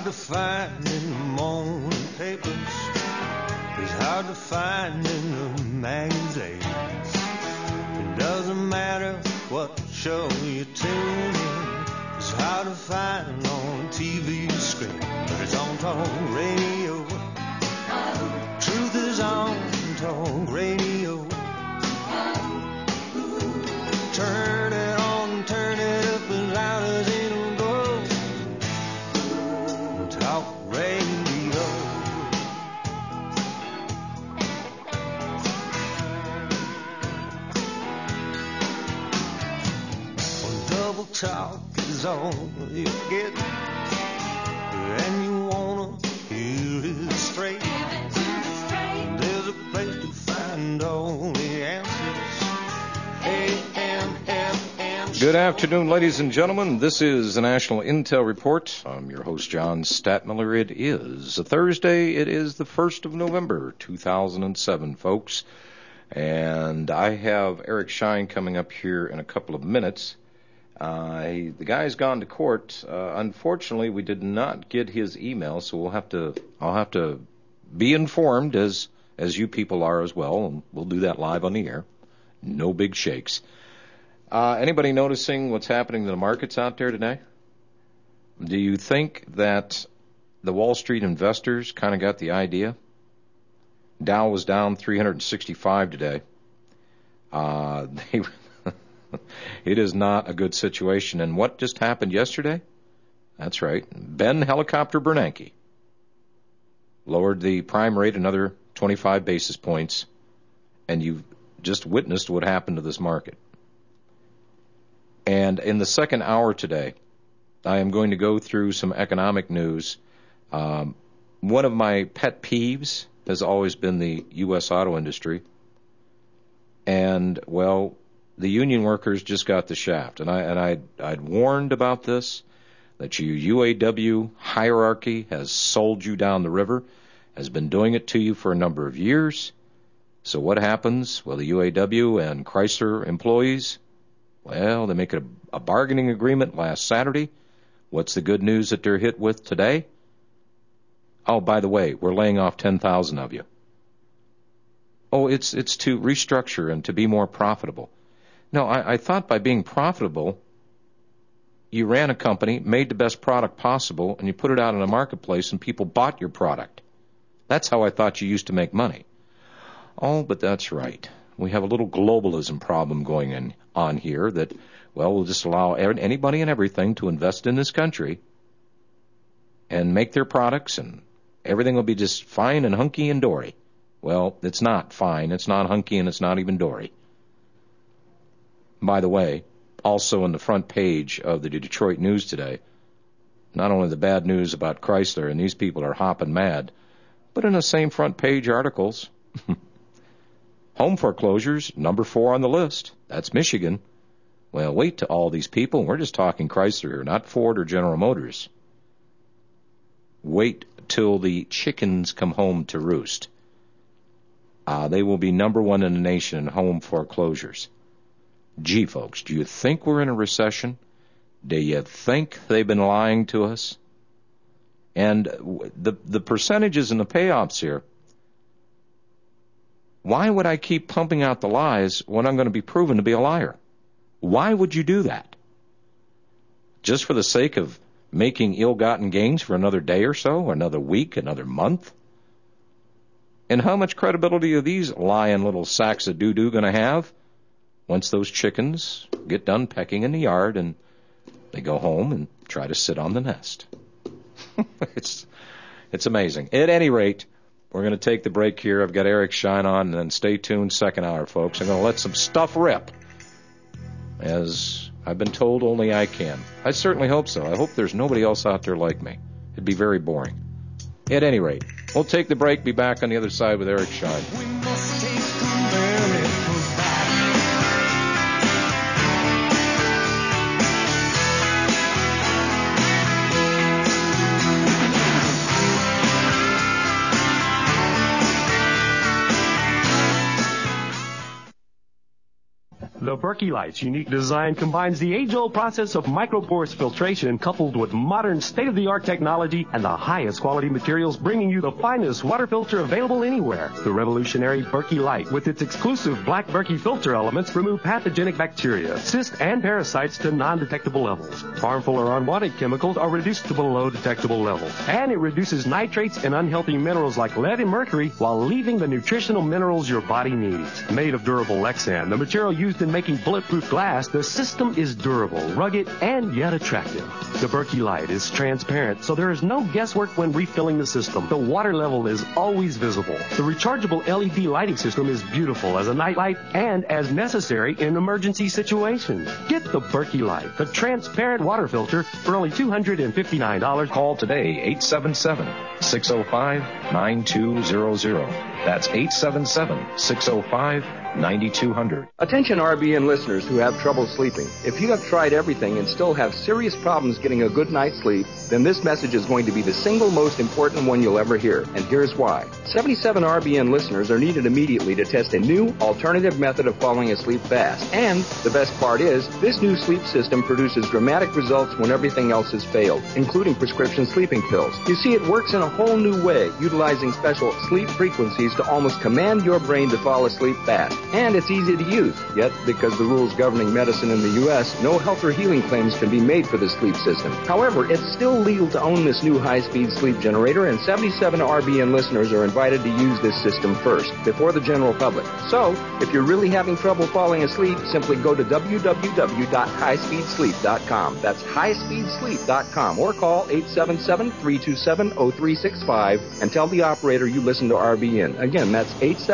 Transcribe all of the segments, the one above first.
to find in the morning papers. It's hard to find in the magazines. It doesn't matter what show you tune in. It's hard to find on TV screen. But it's on talk radio. Truth is on talk radio. Turn it on, turn it up as loud as it'll go. Talk radio. Well, double talk is all you get, and you wanna hear it straight. There's a place to find all the answers. AM/FM. Good afternoon, ladies and gentlemen. This is the National Intel Report. I'm your host, John Statmiller. It is a Thursday. It is the 1st of November, 2007, folks. And I have Eric Shine coming up here in a couple of minutes. The guy's gone to court. Unfortunately, we did not get his email, so I'll have to be informed as you people are as well, and we'll do that live on the air. No big shakes. Anybody noticing what's happening to the markets out there today? Do you think that the Wall Street investors kind of got the idea? Dow was down 365 today. It is not a good situation. And what just happened yesterday? That's right. Ben Helicopter Bernanke lowered the prime rate another 25 basis points, and you've just witnessed what happened to this market. And in the second hour today, I am going to go through some economic news. One of my pet peeves has always been the U.S. auto industry. And, well, the union workers just got the shaft. And I'd warned about this, that your UAW hierarchy has sold you down the river, has been doing it to you for a number of years. So what happens? Well, the UAW and Chrysler employees, well, they make a bargaining agreement last Saturday. What's the good news that they're hit with today? Oh, by the way, we're laying off 10,000 of you. Oh, it's to restructure and to be more profitable. No, I thought by being profitable, you ran a company, made the best product possible, and you put it out in the marketplace and people bought your product. That's how I thought you used to make money. Oh, but that's right. We have a little globalism problem going on here that, well, we'll just allow anybody and everything to invest in this country and make their products, and everything will be just fine and hunky and dory. Well, it's not fine, it's not hunky, and it's not even dory. By the way, also on the front page of the Detroit News today, not only the bad news about Chrysler, and these people are hopping mad, but in the same front page articles, home foreclosures, number 4 on the list. That's Michigan. Well, wait to all these people. We're just talking Chrysler here, not Ford or General Motors. Wait till the chickens come home to roost. They will be number 1 in the nation in home foreclosures. Gee, folks, do you think we're in a recession? Do you think they've been lying to us? And the percentages and the payoffs here, why would I keep pumping out the lies when I'm going to be proven to be a liar? Why would you do that? Just for the sake of making ill-gotten gains for another day or so, or another week, another month? And how much credibility are these lying little sacks of doo-doo going to have once those chickens get done pecking in the yard and they go home and try to sit on the nest? It's amazing. At any rate, we're going to take the break here. I've got Eric Shine on, and then stay tuned, second hour, folks. I'm going to let some stuff rip, as I've been told only I can. I certainly hope so. I hope there's nobody else out there like me. It'd be very boring. At any rate, we'll take the break, be back on the other side with Eric Shine. We must take America back. The Berkey Light's unique design combines the age-old process of microporous filtration coupled with modern state-of-the-art technology and the highest quality materials, bringing you the finest water filter available anywhere. The revolutionary Berkey Light, with its exclusive black Berkey filter elements, remove pathogenic bacteria, cysts, and parasites to non-detectable levels. Harmful or unwanted chemicals are reduced to below detectable levels. And it reduces nitrates and unhealthy minerals like lead and mercury while leaving the nutritional minerals your body needs. Made of durable Lexan, the material used in making bulletproof glass, the system is durable, rugged, and yet attractive. The Berkey Light is transparent, so there is no guesswork when refilling the system. The water level is always visible. The rechargeable LED lighting system is beautiful as a night light and as necessary in emergency situations. Get the Berkey Light, the transparent water filter, for only $259. Call today, 877-605-9200. That's 877-605-9200. Attention RBN listeners who have trouble sleeping. If you have tried everything and still have serious problems getting a good night's sleep, then this message is going to be the single most important one you'll ever hear. And here's why. 77 RBN listeners are needed immediately to test a new alternative method of falling asleep fast. And the best part is, this new sleep system produces dramatic results when everything else has failed, including prescription sleeping pills. You see, it works in a whole new way, utilizing special sleep frequencies to almost command your brain to fall asleep fast. And it's easy to use. Yet, because the rules governing medicine in the U.S., no health or healing claims can be made for this sleep system. However, it's still legal to own this new high-speed sleep generator, and 77 RBN listeners are invited to use this system first, before the general public. So, if you're really having trouble falling asleep, simply go to www.highspeedsleep.com. That's highspeedsleep.com, or call 877-327-0365 and tell the operator you listen to RBN. Again, that's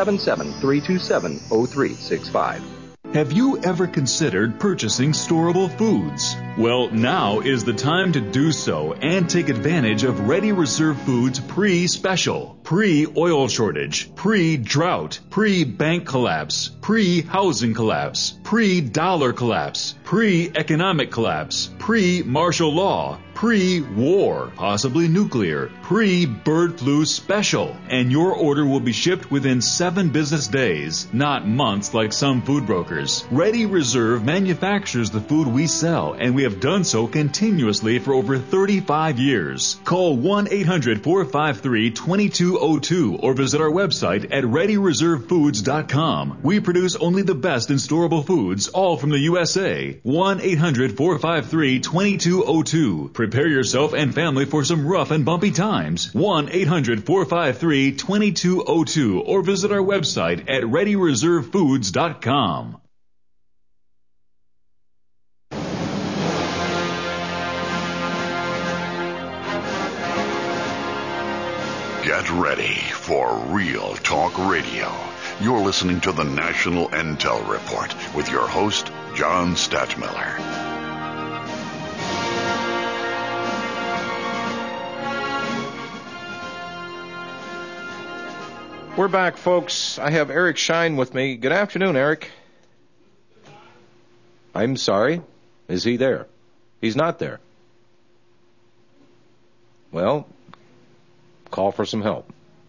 877-327-0365. Have you ever considered purchasing storable foods? Well, now is the time to do so and take advantage of Ready Reserve Foods pre-special, pre-oil shortage, pre-drought, pre-bank collapse, pre-housing collapse, pre-dollar collapse, pre-economic collapse, pre-martial law, pre-war, possibly nuclear, pre-bird flu special. And your order will be shipped within 7 business days, not months like some food brokers. Ready Reserve manufactures the food we sell, and we have done so continuously for over 35 years. Call 1-800-453-2202 or visit our website at ReadyReserveFoods.com. We produce only the best in storable foods, all from the USA. 1-800-453-2202. Prepare yourself and family for some rough and bumpy times. 1-800-453-2202 or visit our website at ReadyReserveFoods.com. Get ready for Real Talk Radio. You're listening to the National Intel Report with your host, John Stadtmiller. We're back, folks. I have Eric Shine with me. Good afternoon, Eric. I'm sorry. Is he there? He's not there. Well, call for some help.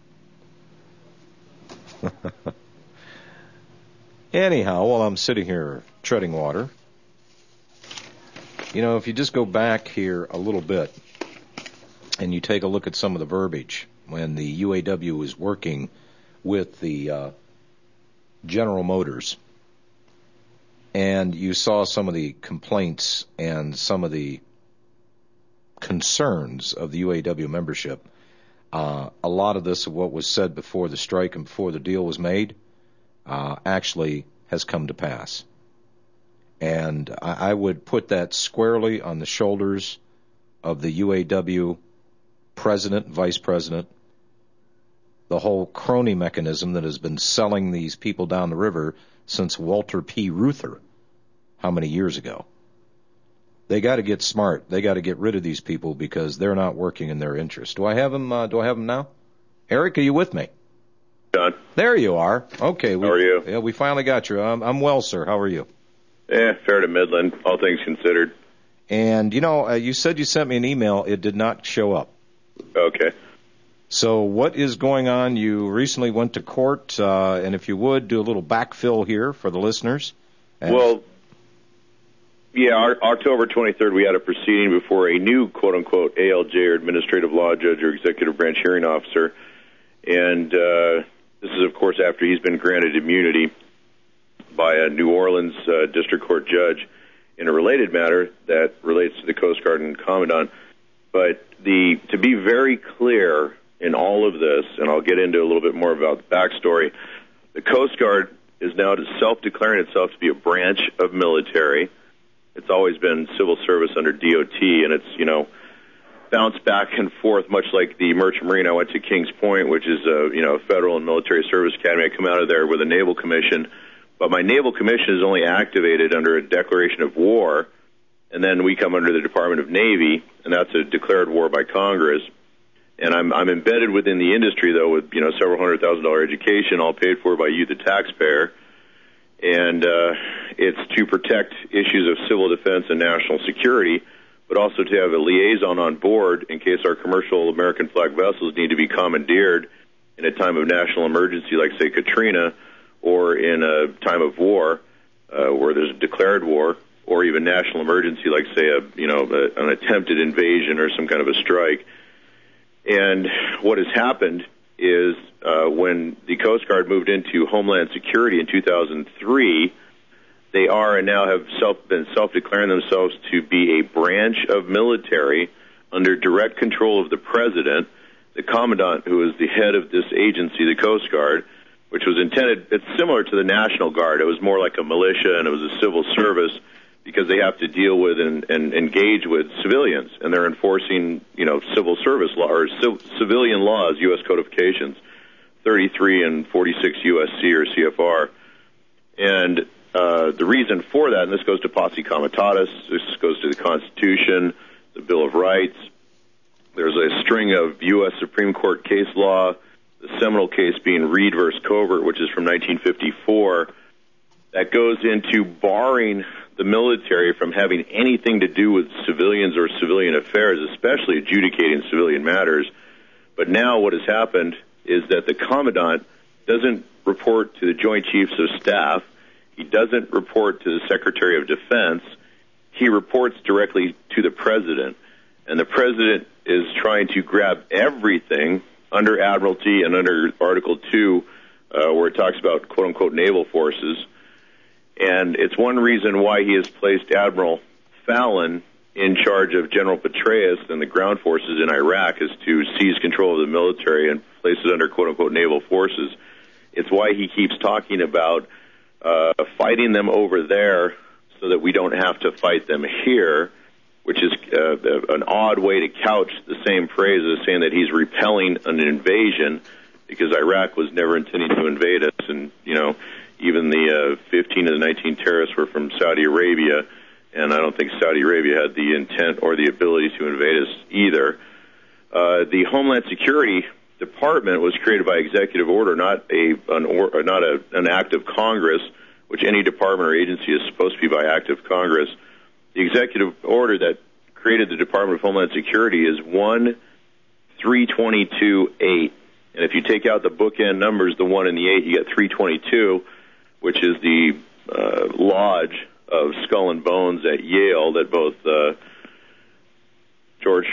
Anyhow, while I'm sitting here treading water, you know, if you just go back here a little bit and you take a look at some of the verbiage when the UAW was working with the General Motors, and you saw some of the complaints and some of the concerns of the UAW membership, a lot of this, of what was said before the strike and before the deal was made, actually has come to pass. And I would put that squarely on the shoulders of the UAW president, vice president, the whole crony mechanism that has been selling these people down the river since Walter P. Reuther, how many years ago. They got to get smart. They got to get rid of these people because they're not working in their interest. Do I have them? Do I have them now? Eric, are you with me? John. There you are. Okay. How are you? Yeah, we finally got you. I'm well, sir. How are you? Fair to Midland, all things considered. And, you know, you said you sent me an email. It did not show up. Okay. So what is going on? You recently went to court, and if you would, do a little backfill here for the listeners Well, yeah, October 23rd, we had a proceeding before a new quote-unquote ALJ or administrative law judge or executive branch hearing officer. And this is, of course, after he's been granted immunity by a New Orleans district court judge in a related matter that relates to the Coast Guard and Commandant. But to be very clear in all of this, and I'll get into a little bit more about the backstory, the Coast Guard is now self-declaring itself to be a branch of military. It's always been civil service under DOT, and it's, bounced back and forth, much like the Merchant Marine. I went to Kings Point, which is a federal and military service academy. I come out of there with a naval commission, but my naval commission is only activated under a declaration of war, and then we come under the Department of Navy, and that's a declared war by Congress. And I'm embedded within the industry, though, with several $100,000 education, all paid for by you, the taxpayer. And it's to protect issues of civil defense and national security, but also to have a liaison on board in case our commercial American flag vessels need to be commandeered in a time of national emergency, like, say, Katrina, or in a time of war where there's a declared war, or even national emergency, like, say, an attempted invasion or some kind of a strike. And what has happened is when the Coast Guard moved into Homeland Security in 2003, they are and now have been self-declaring themselves to be a branch of military under direct control of the President, the Commandant, who is the head of this agency, the Coast Guard, which was intended, it's similar to the National Guard. It was more like a militia, and it was a civil service because they have to deal with and engage with civilians, and they're enforcing, civil service law or civilian laws, U.S. codifications, 33 and 46 USC or CFR. And the reason for that, and this goes to Posse Comitatus, this goes to the Constitution, the Bill of Rights. There's a string of U.S. Supreme Court case law, the seminal case being Reed versus Covert, which is from 1954, that goes into barring the military from having anything to do with civilians or civilian affairs, especially adjudicating civilian matters. But now what has happened is that the Commandant doesn't report to the Joint Chiefs of Staff. He doesn't report to the Secretary of Defense. He reports directly to the President. And the President is trying to grab everything under Admiralty and under Article 2, where it talks about quote-unquote naval forces. And it's one reason why he has placed Admiral Fallon in charge of General Petraeus and the ground forces in Iraq, is to seize control of the military and place it under quote-unquote naval forces. It's why he keeps talking about fighting them over there so that we don't have to fight them here, which is an odd way to couch the same phrase as saying that he's repelling an invasion, because Iraq was never intending to invade us. And, even the 15 of the 19 terrorists were from Saudi Arabia, and I don't think Saudi Arabia had the intent or the ability to invade us either. The Homeland Security Department was created by executive order, not an act of Congress, which any department or agency is supposed to be by act of Congress. The executive order that created the Department of Homeland Security is 1-322-8. And if you take out the bookend numbers, the 1 and the 8, you get 322, which is the lodge of Skull and Bones at Yale that both George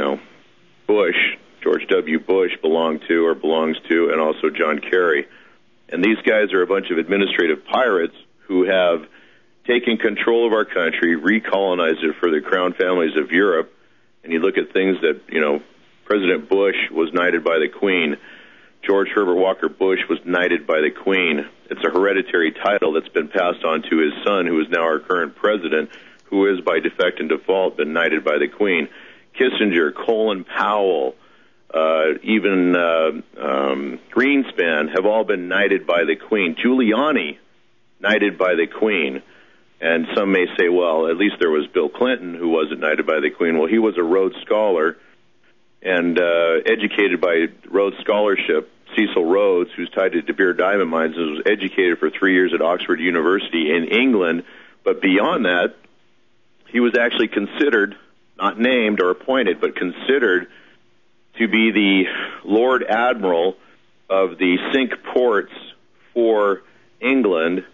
W. Bush belongs to, and also John Kerry. And these guys are a bunch of administrative pirates who have taken control of our country, recolonized it for the crown families of Europe. And you look at things that, President Bush was knighted by the Queen. George Herbert Walker Bush was knighted by the Queen. It's a hereditary title that's been passed on to his son, who is now our current president, who is by defect and default been knighted by the Queen. Kissinger, Colin Powell, even Greenspan have all been knighted by the Queen. Giuliani, knighted by the Queen. And some may say, well, at least there was Bill Clinton, who wasn't knighted by the Queen. Well, he was a Rhodes Scholar and educated by Rhodes Scholarship. Cecil Rhodes, who's tied to De Beer Diamond Mines, was educated for 3 years at Oxford University in England. But beyond that, he was actually considered, not named or appointed, but considered to be the Lord Admiral of the Cinque Ports for England,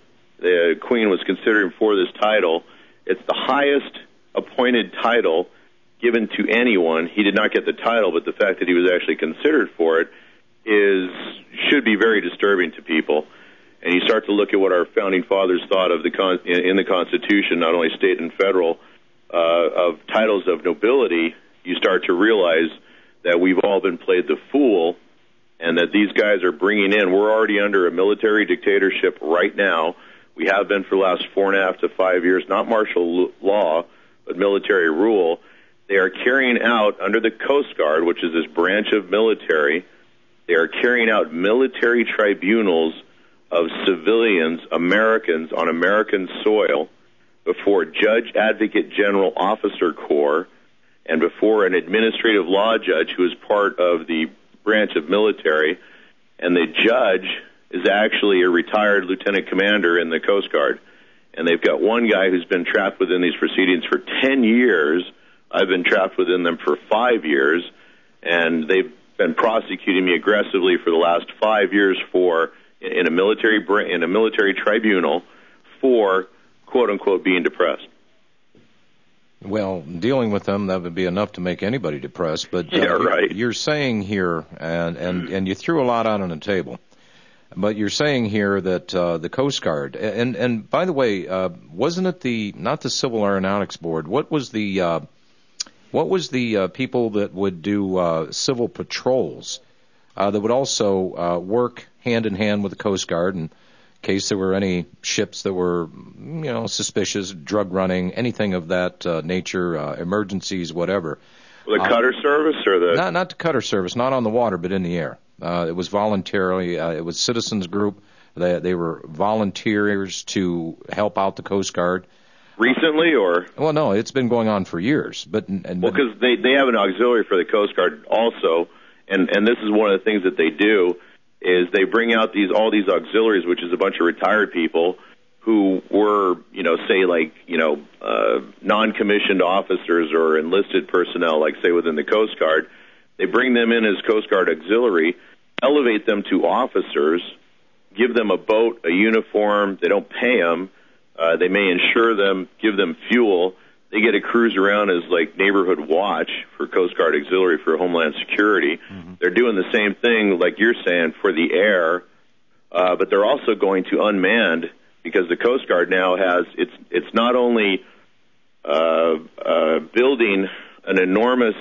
the Queen was considering for this title. It's the highest appointed title given to anyone. He did not get the title, but the fact that he was actually considered for it should be very disturbing to people. And you start to look at what our founding fathers thought of in the Constitution, not only state and federal, of titles of nobility. You start to realize that we've all been played the fool, and that these guys are bringing in. We're already under a military dictatorship right now. We have been for the last 4.5 to 5 years, not martial law, but military rule. They are carrying out, under the Coast Guard, which is this branch of military, they are carrying out military tribunals of civilians, Americans, on American soil before Judge Advocate General Officer Corps and before an administrative law judge who is part of the branch of military, and the judge is actually a retired lieutenant commander in the Coast Guard. And they've got one guy who's been trapped within these proceedings for 10 years. I've been trapped within them for 5 years, and they've been prosecuting me aggressively for the last 5 years in a military tribunal for, quote unquote, being depressed. Well, dealing with them, that would be enough to make anybody depressed. But right. You're saying here, and you threw a lot out on the table, but you're saying here that the Coast Guard, and by the way, wasn't it not the Civil Aeronautics Board? What was the people that would do civil patrols that would also work hand in hand with the Coast Guard in case there were any ships that were, suspicious, drug running, anything of that nature, emergencies, whatever. The cutter service or the... Not the cutter service, not on the water, but in the air. It was voluntarily, it was citizens group. They were volunteers to help out the Coast Guard. Recently, or? Well, no, it's been going on for years. Because they have an auxiliary for the Coast Guard also, and this is one of the things that they do, is they bring out all these auxiliaries, which is a bunch of retired people who were, non-commissioned officers or enlisted personnel, like, say, within the Coast Guard. They bring them in as Coast Guard auxiliary, elevate them to officers, give them a boat, a uniform. They don't pay them. They may insure them, give them fuel. They get to cruise around as, like, neighborhood watch for Coast Guard auxiliary for Homeland Security. Mm-hmm. They're doing the same thing, like you're saying, for the air, but they're also going to unmanned, because the Coast Guard now has, it's not only building an enormous,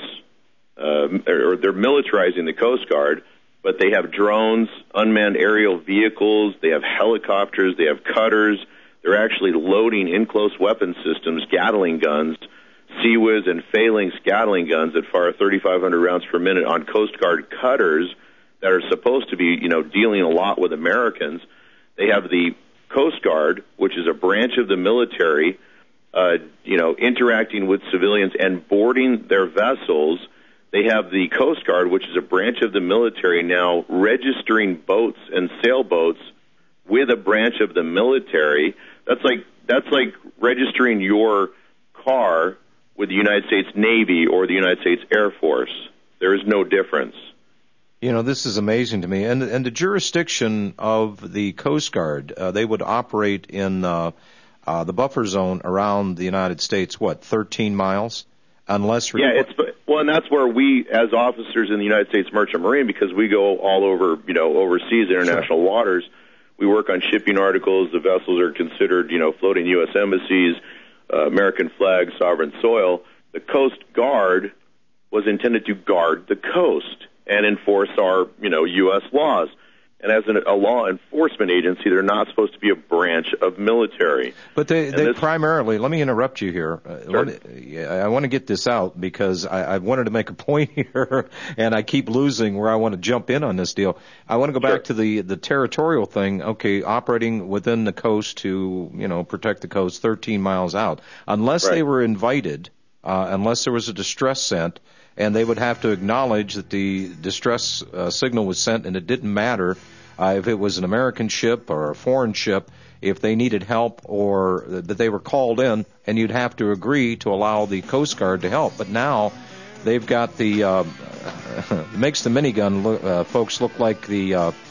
or they're militarizing the Coast Guard, but they have drones, unmanned aerial vehicles, they have helicopters, they have cutters. They're actually loading in-close weapon systems, Gatling guns, Sea-Whiz and Phalanx Gatling guns that fire 3,500 rounds per minute on Coast Guard cutters that are supposed to be, dealing a lot with Americans. They have the Coast Guard, which is a branch of the military, interacting with civilians and boarding their vessels. They have the Coast Guard, which is a branch of the military now, registering boats and sailboats with a branch of the military. That's like registering your car with the United States Navy or the United States Air Force. There is no difference. This is amazing to me. And the jurisdiction of the Coast Guard, they would operate in the buffer zone around the United States, 13 miles? Unless and that's where we, as officers in the United States Merchant Marine, because we go all over, overseas, international waters, we work on shipping articles. The vessels are considered, floating U.S. embassies, American flag, sovereign soil. The Coast Guard was intended to guard the coast and enforce our, U.S. laws. And as a law enforcement agency, they're not supposed to be a branch of military. But they primarily, let me interrupt you here. Sure. I want to get this out because I wanted to make a point here, and I keep losing where I want to jump in on this deal. I want to go back to the territorial thing. Okay, operating within the coast to, protect the coast 13 miles out. Unless they were invited, unless there was a distress sent, and they would have to acknowledge that the distress signal was sent, and it didn't matter if it was an American ship or a foreign ship, if they needed help or that they were called in, and you'd have to agree to allow the Coast Guard to help. But now they've got makes the minigun folks look like the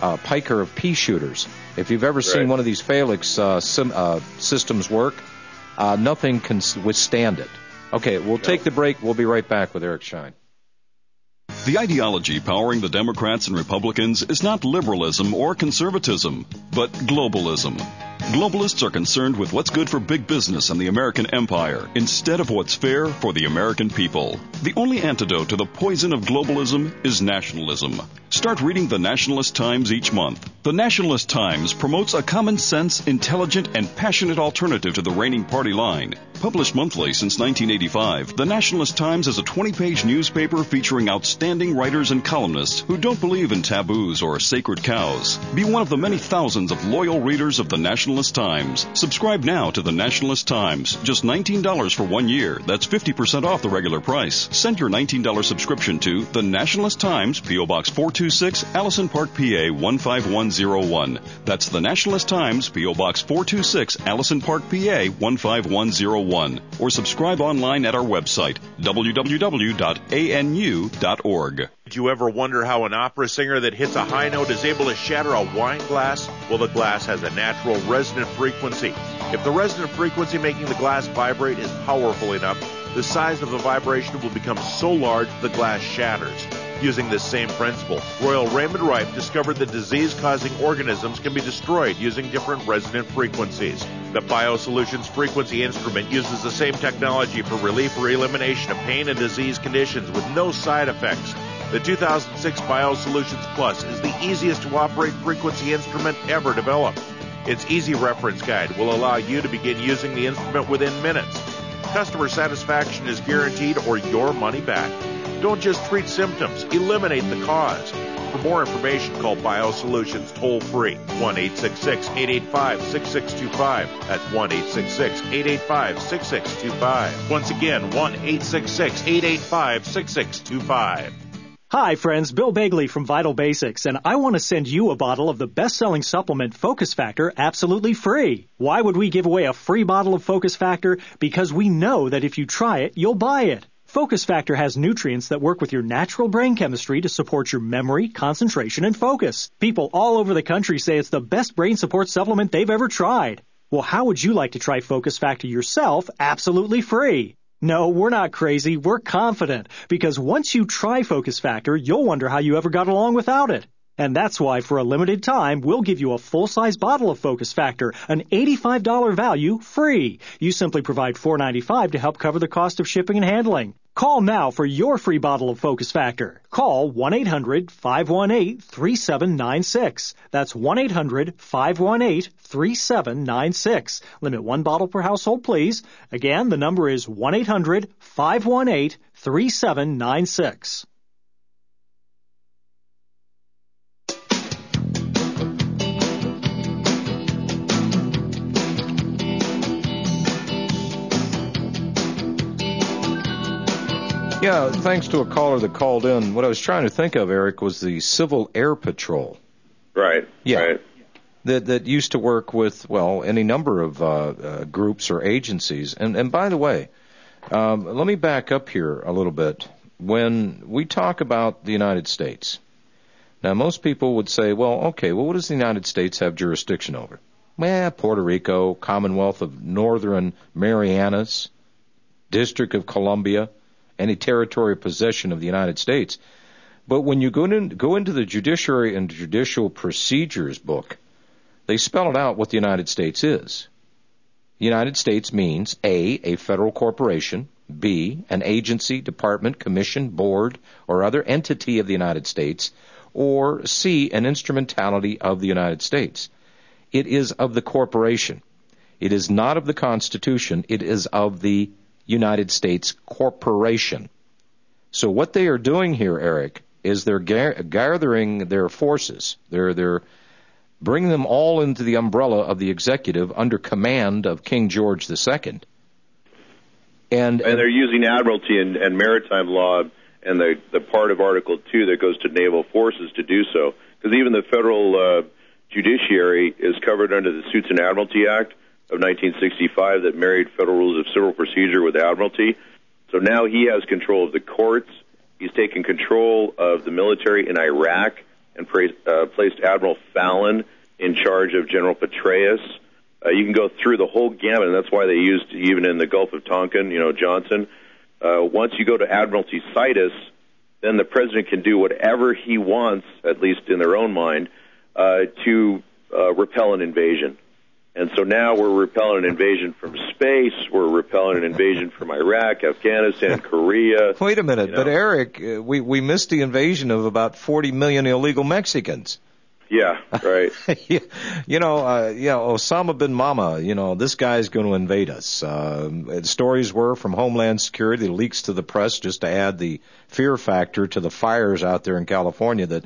piker of pea shooters. If you've ever seen one of these Phalanx systems work, nothing can withstand it. Okay, we'll take the break. We'll be right back with Eric Schein. The ideology powering the Democrats and Republicans is not liberalism or conservatism, but globalism. Globalists are concerned with what's good for big business and the American empire instead of what's fair for the American people. The only antidote to the poison of globalism is nationalism. Start reading the Nationalist Times each month. The Nationalist Times promotes a common sense, intelligent, and passionate alternative to the reigning party line. Published monthly since 1985, the Nationalist Times is a 20-page newspaper featuring outstanding writers and columnists who don't believe in taboos or sacred cows. Be one of the many thousands of loyal readers of the Nationalist Times. Subscribe now to the Nationalist Times. Just $19 for 1 year. That's 50% off the regular price. Send your $19 subscription to the Nationalist Times, P.O. Box 426, Allison Park, PA 15101. That's the Nationalist Times, P.O. Box 426, Allison Park, PA 15101. Or subscribe online at our website, www.anu.org. Did you ever wonder how an opera singer that hits a high note is able to shatter a wine glass? Well, the glass has a natural resonant frequency. If the resonant frequency making the glass vibrate is powerful enough, the size of the vibration will become so large the glass shatters. Using this same principle, Royal Raymond Rife discovered that disease-causing organisms can be destroyed using different resonant frequencies. The BioSolutions frequency instrument uses the same technology for relief or elimination of pain and disease conditions with no side effects. The 2006 BioSolutions Plus is the easiest to operate frequency instrument ever developed. Its easy reference guide will allow you to begin using the instrument within minutes. Customer satisfaction is guaranteed or your money back. Don't just treat symptoms, eliminate the cause. For more information, call BioSolutions toll-free, 1-866-885-6625. That's 1-866-885-6625. Once again, 1-866-885-6625. Hi, friends. Bill Bagley from Vital Basics, and I want to send you a bottle of the best-selling supplement Focus Factor absolutely free. Why would we give away a free bottle of Focus Factor? Because we know that if you try it, you'll buy it. Focus Factor has nutrients that work with your natural brain chemistry to support your memory, concentration, and focus. People all over the country say it's the best brain support supplement they've ever tried. Well, how would you like to try Focus Factor yourself absolutely free? No, we're not crazy. We're confident. Because once you try Focus Factor, you'll wonder how you ever got along without it. And that's why, for a limited time, we'll give you a full-size bottle of Focus Factor, an $85 value, free. You simply provide $4.95 to help cover the cost of shipping and handling. Call now for your free bottle of Focus Factor. Call 1-800-518-3796. That's 1-800-518-3796. Limit one bottle per household, please. Again, the number is 1-800-518-3796. Yeah, thanks to a caller that called in. What I was trying to think of, Eric, was the Civil Air Patrol. Right. Yeah. Right. That used to work with, well, any number of groups or agencies. And by the way, let me back up here a little bit. When we talk about the United States, now most people would say, well, okay, well, what does the United States have jurisdiction over? Well, Puerto Rico, Commonwealth of Northern Marianas, District of Columbia, any territory or possession of the United States. But when you go into the Judiciary and Judicial Procedures book, they spell it out what the United States is. The United States means A, federal corporation, B, an agency, department, commission, board, or other entity of the United States, or C, an instrumentality of the United States. It is of the corporation. It is not of the Constitution. It is of the United States corporation. So what they are doing here, Eric, is they're gathering their forces. They're bringing them all into the umbrella of the executive under command of King George II. And they're using admiralty and maritime law and the part of Article 2 that goes to naval forces to do so. Because even the federal judiciary is covered under the Suits and Admiralty Act of 1965 that married federal rules of civil procedure with admiralty. So now he has control of the courts. He's taken control of the military in Iraq. and placed Admiral Fallon in charge of General Petraeus. You can go through the whole gamut, and that's why they used, even in the Gulf of Tonkin, Johnson. Once you go to Admiralty Situs, then the president can do whatever he wants, at least in their own mind, to repel an invasion. And so now we're repelling an invasion from space, we're repelling an invasion from Iraq, Afghanistan, Korea. Wait a minute, but Eric, we missed the invasion of about 40 million illegal Mexicans. Yeah, right. Osama bin Mama, this guy's going to invade us. Stories were from Homeland Security, leaks to the press, just to add the fear factor to the fires out there in California, that,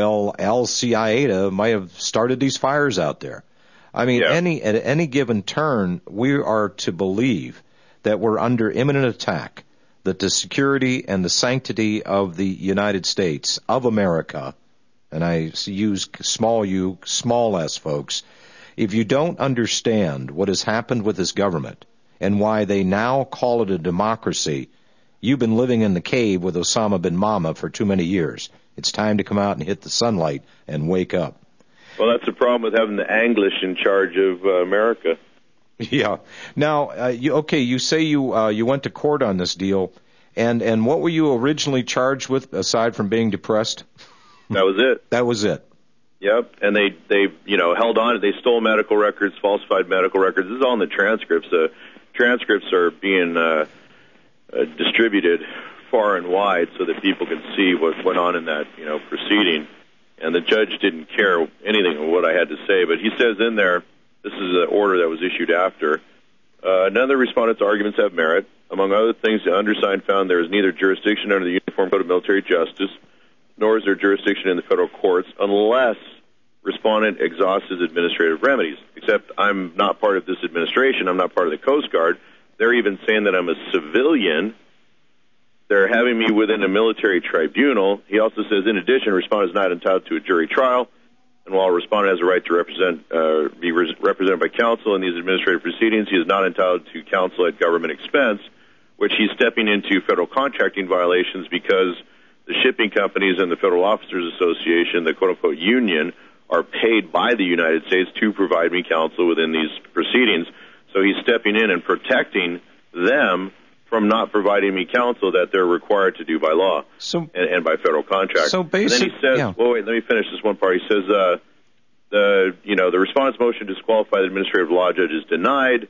Al-Qaeda might have started these fires out there. I mean, at any given turn, we are to believe that we're under imminent attack, that the security and the sanctity of the United States, of America, and I use small u, small s, folks, if you don't understand what has happened with this government and why they now call it a democracy, you've been living in the cave with Osama bin Mama for too many years. It's time to come out and hit the sunlight and wake up. Well, that's the problem with having the English in charge of America. Yeah. Now, you say you went to court on this deal, and what were you originally charged with aside from being depressed? That was it. That was it. Yep. And they held on. They stole medical records, falsified medical records. This is all in the transcripts. The transcripts are being distributed far and wide so that people can see what went on in that proceeding. And the judge didn't care anything of what I had to say, but he says in there, this is the order that was issued after, none of the respondents' arguments have merit. Among other things, the undersigned found there is neither jurisdiction under the Uniform Code of Military Justice, nor is there jurisdiction in the federal courts, unless respondent exhausts his administrative remedies. Except I'm not part of this administration. I'm not part of the Coast Guard. They're even saying that I'm a civilian. They're having me within a military tribunal. He also says, in addition, respondent is not entitled to a jury trial, and while respondent has a right to be represented by counsel in these administrative proceedings, he is not entitled to counsel at government expense, which he's stepping into federal contracting violations because the shipping companies and the Federal Officers Association, the quote-unquote union, are paid by the United States to provide me counsel within these proceedings. So he's stepping in and protecting them from not providing me counsel that they're required to do by law and by federal contract. So basically, and then he says, well, wait, let me finish this one part. He says, the respondent's motion to disqualify the administrative law judge is denied.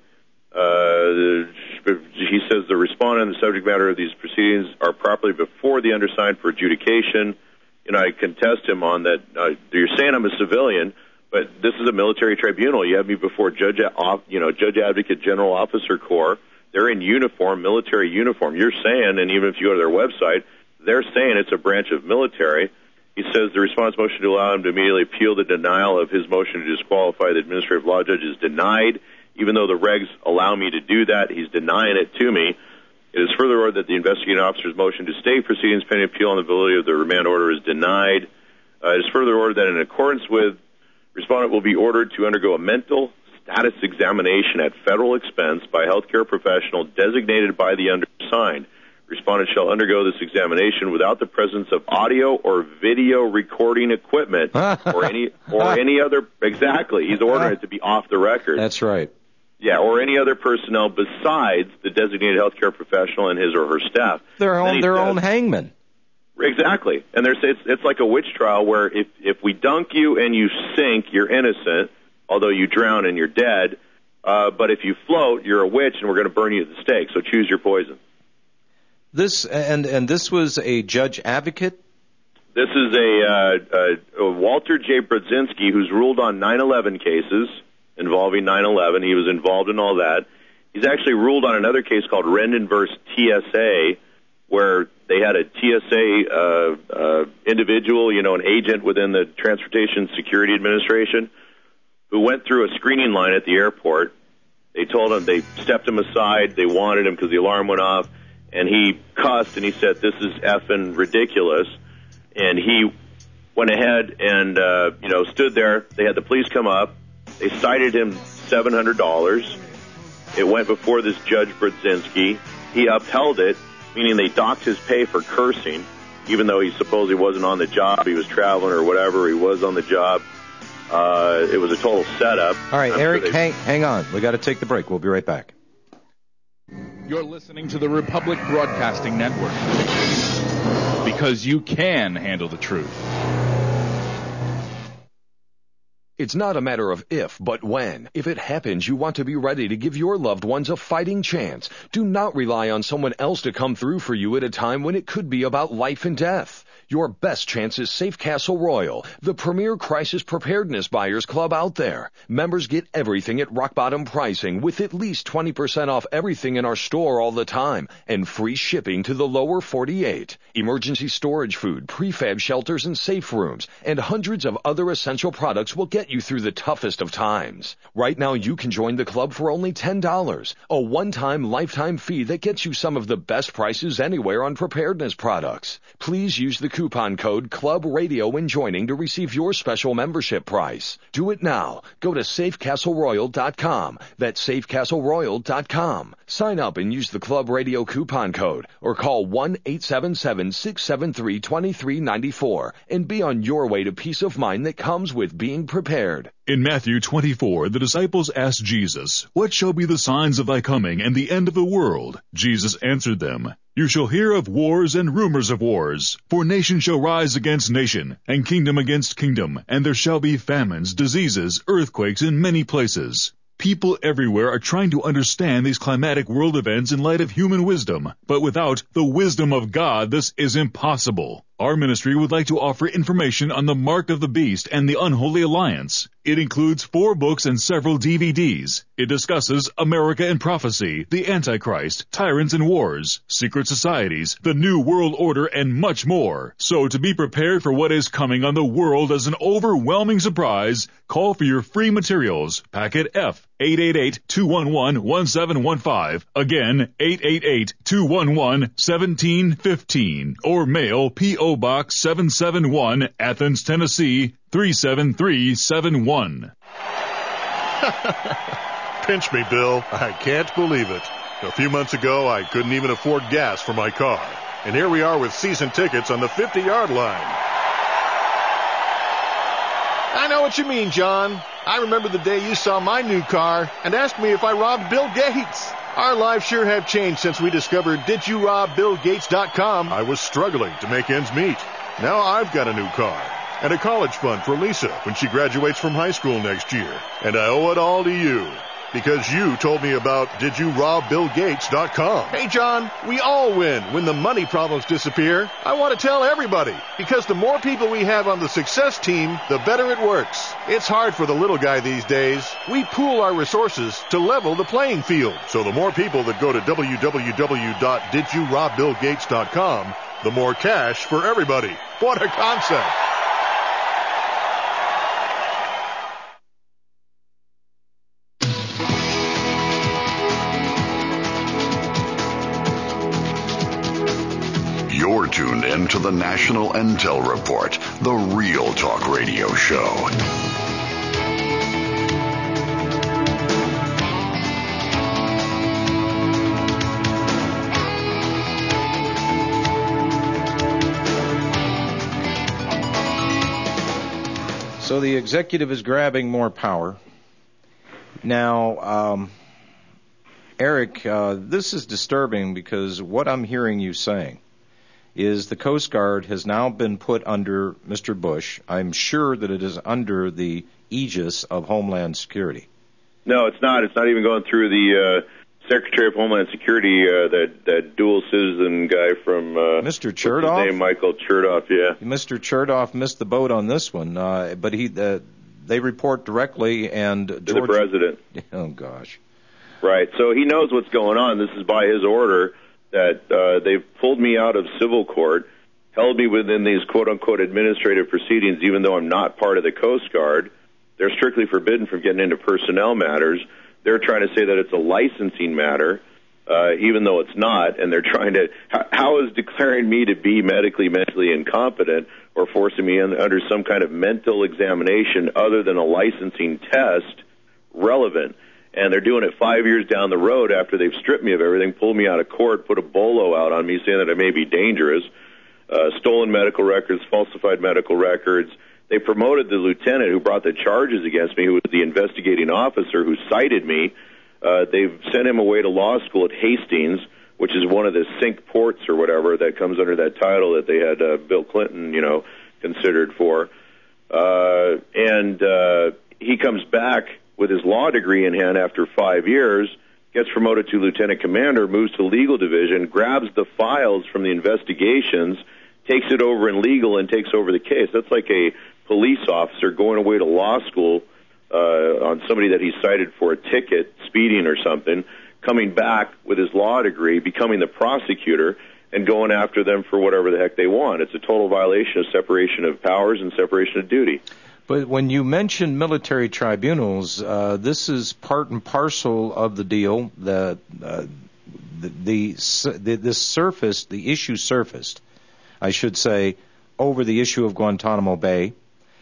He says the respondent and the subject matter of these proceedings are properly before the undersigned for adjudication. I contest him on that. You're saying I'm a civilian, but this is a military tribunal. You have me before Judge Advocate General Officer Corps. They're in uniform, military uniform. You're saying, and even if you go to their website, they're saying it's a branch of military. He says the response motion to allow him to immediately appeal the denial of his motion to disqualify the administrative law judge is denied. Even though the regs allow me to do that, he's denying it to me. It is further ordered that the investigating officer's motion to stay proceedings pending appeal on the validity of the remand order is denied. It is further ordered that in accordance with, respondent will be ordered to undergo a mental status examination at federal expense by a healthcare professional designated by the undersigned. Respondent shall undergo this examination without the presence of audio or video recording equipment or any other. Exactly, he's ordering it to be off the record. That's right. Yeah, or any other personnel besides the designated healthcare professional and his or her staff. Their own hangman. Exactly, and it's like a witch trial where if we dunk you and you sink, you're innocent, although you drown and you're dead. But if you float, you're a witch, and we're going to burn you at the stake. So choose your poison. This this was a judge advocate. This is a Walter J. Brzezinski, who's ruled on 9/11 cases involving 9/11. He was involved in all that. He's actually ruled on another case called Rendon versus TSA, where they had a TSA individual, an agent within the Transportation Security Administration, who went through a screening line at the airport. They told him, they stepped him aside, they wanted him because the alarm went off, and he cussed and he said, "This is effing ridiculous." And he went ahead and, stood there. They had the police come up. They cited him $700. It went before this Judge Brzezinski. He upheld it, meaning they docked his pay for cursing. even though he supposedly wasn't on the job, he was traveling or whatever, he was on the job. It was a total setup. All right, Eric, hang on. We got to take the break. We'll be right back. You're listening to the Republic Broadcasting Network, because you can handle the truth. It's not a matter of if, but when. If it happens, you want to be ready to give your loved ones a fighting chance. Do not rely on someone else to come through for you at a time when it could be about life and death. Your best chance is Safe Castle Royal, the premier crisis preparedness buyers club out there. Members get everything at rock bottom pricing with at least 20% off everything in our store all the time and free shipping to the lower 48. Emergency storage food, prefab shelters and safe rooms, and hundreds of other essential products will get you through the toughest of times. Right now you can join the club for only $10, a one-time lifetime fee that gets you some of the best prices anywhere on preparedness products. Please use the coupon code Club Radio when joining to receive your special membership price. Do it now. Go to safecastleroyal.com. That's safecastleroyal.com. Sign up and use the Club Radio coupon code or call 1-877-673-2394 and be on your way to peace of mind that comes with being prepared. In Matthew 24, the disciples asked Jesus, "What shall be the signs of thy coming and the end of the world?" Jesus answered them, "You shall hear of wars and rumors of wars. For nation shall rise against nation, and kingdom against kingdom, and there shall be famines, diseases, earthquakes in many places." People everywhere are trying to understand these climatic world events in light of human wisdom, but without the wisdom of God, this is impossible. Our ministry would like to offer information on the Mark of the Beast and the Unholy Alliance. It includes 4 books and several DVDs. It discusses America and Prophecy, the Antichrist, Tyrants and Wars, Secret Societies, the New World Order, and much more. So to be prepared for what is coming on the world as an overwhelming surprise, call for your free materials. Packet F, 888-211-1715. Again, 888-211-1715. Or mail P.O. Box 771, Athens, Tennessee, 37371. Pinch me, Bill. I can't believe it. A few months ago, I couldn't even afford gas for my car. And here we are with season tickets on the 50-yard line. I know what you mean, John. I remember the day you saw my new car and asked me if I robbed Bill Gates. Our lives sure have changed since we discovered DidYouRobBillGates.com. I was struggling to make ends meet. Now I've got a new car and a college fund for Lisa when she graduates from high school next year. And I owe it all to you because you told me about DidYouRobBillGates.com. Hey, John, we all win when the money problems disappear. I want to tell everybody because the more people we have on the success team, the better it works. It's hard for the little guy these days. We pool our resources to level the playing field. So the more people that go to www.DidYouRobBillGates.com, the more cash for everybody. What a concept. You're tuned in to the National Intel Report, the Real Talk Radio Show. So the executive is grabbing more power. Now, Eric, this is disturbing because what I'm hearing you saying is the Coast Guard has now been put under Mr. Bush. I'm sure that it is under the aegis of Homeland Security. No, it's not. It's not even going through the Secretary of Homeland Security, that dual citizen guy from Mr. Chertoff. His name, Michael Chertoff. Yeah, Mr. Chertoff missed the boat on this one, but they report directly and to the president. Oh gosh, right. So he knows what's going on. This is by his order that they've pulled me out of civil court, held me within these quote-unquote administrative proceedings, even though I'm not part of the Coast Guard. They're strictly forbidden from getting into personnel matters. They're trying to say that it's a licensing matter, even though it's not, and they're trying to, how is declaring me to be mentally incompetent or forcing me under some kind of mental examination other than a licensing test relevant? And they're doing it 5 years down the road after they've stripped me of everything, pulled me out of court, put a bolo out on me saying that I may be dangerous. stolen medical records, falsified medical records. They promoted the lieutenant who brought the charges against me, who was the investigating officer who cited me. They've sent him away to law school at Hastings, which is one of the Cinque Ports or whatever that comes under that title that they had Bill Clinton, considered for. And he comes back with his law degree in hand after 5 years, gets promoted to lieutenant commander, moves to legal division, grabs the files from the investigations, takes it over in legal, and takes over the case. That's like a police officer going away to law school on somebody that he cited for a ticket, speeding or something, coming back with his law degree, becoming the prosecutor, and going after them for whatever the heck they want. It's a total violation of separation of powers and separation of duty. But when you mention military tribunals, this is part and parcel of the deal. The issue surfaced, I should say, over the issue of Guantanamo Bay,